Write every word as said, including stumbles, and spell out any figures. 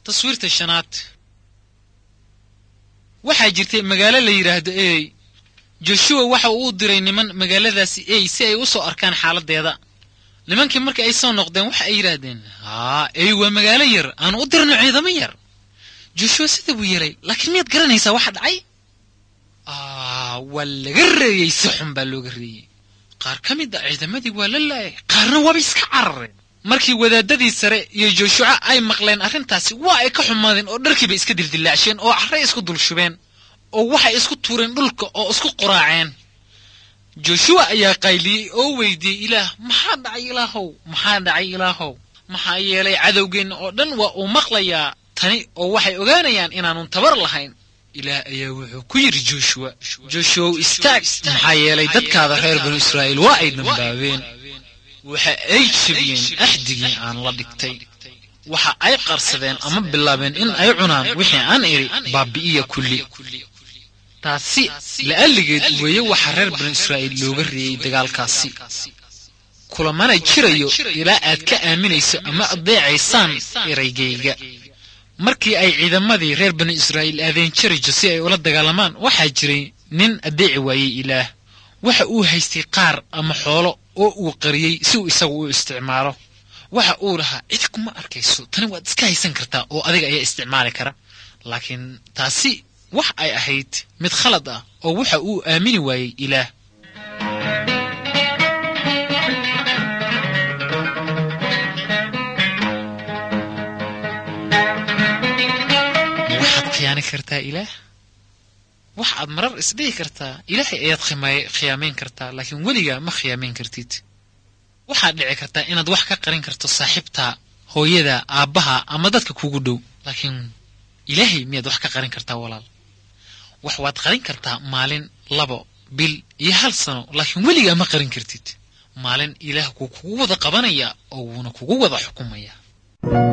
تصويرta shanaad waxaa jirtay magaalo la yiraahdo Ay Joshua waxa uu diray niman magaaladaasi Ay si ay u soo arkaan xaaladeeda nimankii markii ay soo noqdeen waxa ay yiraahdeen ha Ay waa magaalo yar aan u dirno ciidamo yar Joshua sida uu yeelay laakiin mid garanaysa waxa dhacay ah wala gareeyay si xun baa loo gareeyay qaar kamid ah ciidamadii waa la laayay qaarna waa iska carareen markii wadaadadii sare iyo Joshua ay maqleen arrintaasi waa ay ka xumaadeen oo dharkiiba iska dildilaasheen oo carray isku dulshubeen oo waxa isku tuureen dhulka oo isku quraaceen Joshua ayaa qayliyay oo weydiiyay ilaah maxaa dhacay ilaahow maxaa dhacay ilaahow maxaa yeelay cadawgeen oo dhan waa uu maqlayaa tani oo waxay ogaanayaan inaanu tabar lahayn ilaah ayaa wuxuu ku yiri Joshua Joshua istaag maxaa yeelay dadkaada reer bani Israa'iil waa ay dambaabeen waxa ay jabiyeen ahdigii aan la dhigtay waxa ay qarsadeen ama bilaabeen in ay cunaan wixii aan iri baabi'iya kulli taasi la aligeed weeye waxa reer bani Israa'iil looga reeyay dagaalkaasi kulamana jirayo ilaa aad ka aaminayso ama adeecaysaan eraygayga markii ay ciidamadii reer bani Israa'iil aadeen jirijo si ay ula dagaalamaan waxa jiray nin adeeci waayay ilaah waxa uu haystay qaar ama xoolo oo uu qariyay si uu isagu u isticmaalo waxa uu lahaa cid kuma arkayso tani waad iska haysan kartaa oo adiga ayaa isticmaali kara laakiin taasi wax ay ahayd mid khalad ah oo waxa uu aamini waayay ilaah waxaad khiyaani kartaa ilaah waxaad marar isdhihi kartaa ilaahay ayaad khiyaameen kartaa laakiin weliga ma khiyaameen kartid waxaad dhici kartaa inaad wax ka qarin karto saaxiibta hooyada aabaha ama dadka kugu dhow laakiin ilaahay miyaad wax ka qarin kartaa walaal wax waad qarin kartaa maalin labo bil iyo hal sano laakiin weliga ma qarin kartid maalin ilaah kugu wada qabanaya oo wuuna kugu wada xukumaya